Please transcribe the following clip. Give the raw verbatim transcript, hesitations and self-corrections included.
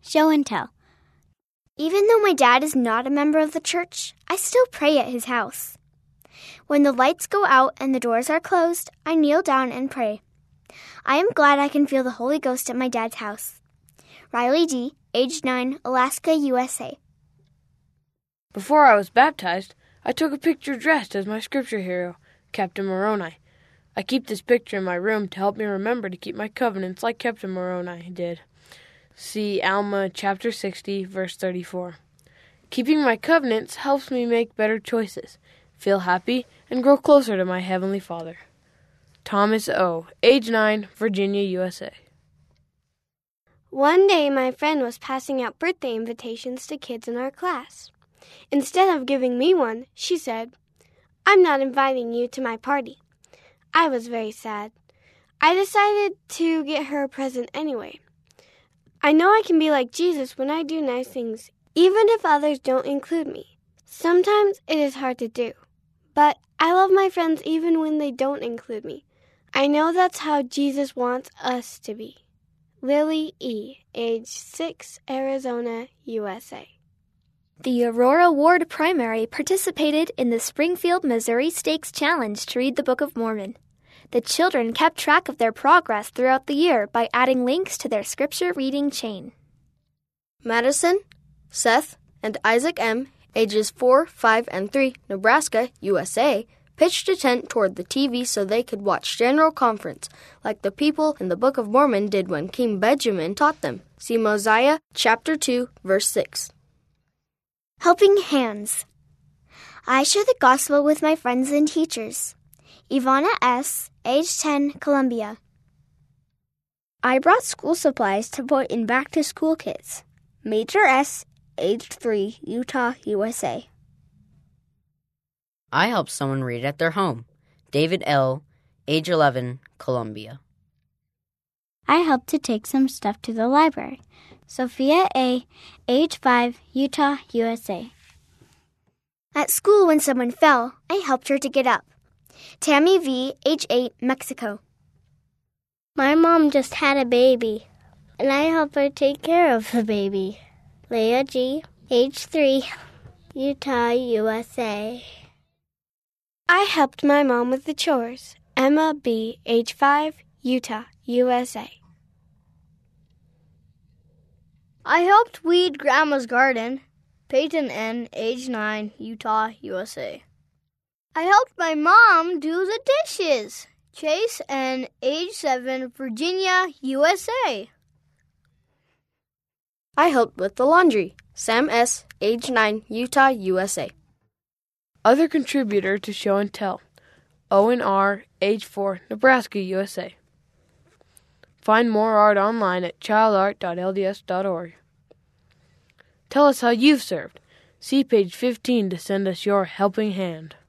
Show and tell. Even though my dad is not a member of the church, I still pray at his house. When the lights go out and the doors are closed, I kneel down and pray. I am glad I can feel the Holy Ghost at my dad's house. Riley D., age nine, Alaska, U S A. Before I was baptized, I took a picture dressed as my scripture hero, Captain Moroni. I keep this picture in my room to help me remember to keep my covenants like Captain Moroni did. See Alma chapter sixty, verse thirty-four. Keeping my covenants helps me make better choices, feel happy, and grow closer to my Heavenly Father. Thomas O., age nine, Virginia, U S A. One day my friend was passing out birthday invitations to kids in our class. Instead of giving me one, she said, "I'm not inviting you to my party." I was very sad. I decided to get her a present anyway. I know I can be like Jesus when I do nice things, even if others don't include me. Sometimes it is hard to do, but I love my friends even when they don't include me. I know that's how Jesus wants us to be. Lily E., age six, Arizona, U S A. The Aurora Ward Primary participated in the Springfield, Missouri Stakes Challenge to read the Book of Mormon. The children kept track of their progress throughout the year by adding links to their scripture reading chain. Madison, Seth, and Isaac M., ages four, five, and three, Nebraska, U S A, pitched a tent toward the T V so they could watch General Conference, like the people in the Book of Mormon did when King Benjamin taught them. See Mosiah, chapter two, verse six. Helping hands. I share the gospel with my friends and teachers. Ivana S., age ten, Columbia. I brought school supplies to put in back-to-school kits. Major S., age three, Utah, U S A. I helped someone read at their home. David L., age eleven, Columbia. I helped to take some stuff to the library. Sophia A., age five, Utah, U S A. At school, when someone fell, I helped her to get up. Tammy V., age eight, Mexico. My mom just had a baby, and I helped her take care of the baby. Leah G., age three, Utah, U S A. I helped my mom with the chores. Emma B., age five, Utah, U S A. I helped weed Grandma's garden. Peyton N., age nine, Utah, U S A. I helped my mom do the dishes. Chase N., age seven, Virginia, U S A. I helped with the laundry. Sam S., age nine, Utah, U S A. Other contributor to Show and Tell, Owen R., age four, Nebraska, U S A. Find more art online at child art dot l d s dot org. Tell us how you've served. See page fifteen to send us your helping hand.